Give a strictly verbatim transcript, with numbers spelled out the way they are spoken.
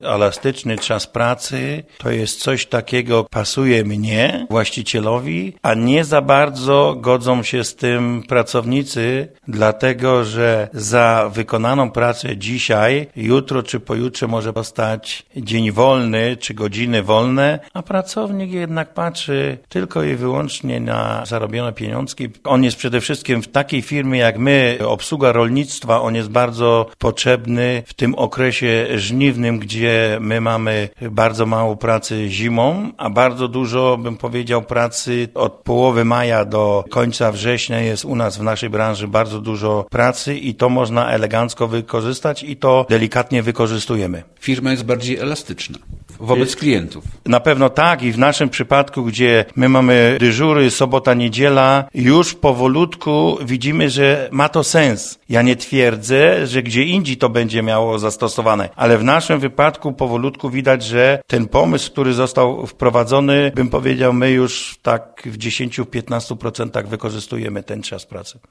Elastyczny czas pracy to jest coś takiego, pasuje mnie, właścicielowi, a nie za bardzo godzą się z tym pracownicy, dlatego że za wykonaną pracę dzisiaj, jutro czy pojutrze może powstać dzień wolny czy godziny wolne, a pracownik jednak patrzy tylko i wyłącznie na zarobione pieniążki. On jest przede wszystkim w takiej firmie jak my, obsługa rolnictwa, on jest bardzo potrzebny w tym okresie żniwnym, gdzie my mamy bardzo mało pracy zimą, a bardzo dużo, bym powiedział, pracy od połowy maja do końca września jest u nas w naszej branży bardzo dużo pracy i to można elegancko wykorzystać i to delikatnie wykorzystujemy. Firma jest bardziej elastyczna wobec klientów. Na pewno tak i w naszym przypadku, gdzie my mamy dyżury, sobota, niedziela, już powolutku widzimy, że ma to sens. Ja nie twierdzę, że gdzie indziej to będzie miało zastosowane, ale w naszym wypadku powolutku widać, że ten pomysł, który został wprowadzony, bym powiedział, my już tak w dziesięć do piętnastu procent wykorzystujemy ten czas pracy.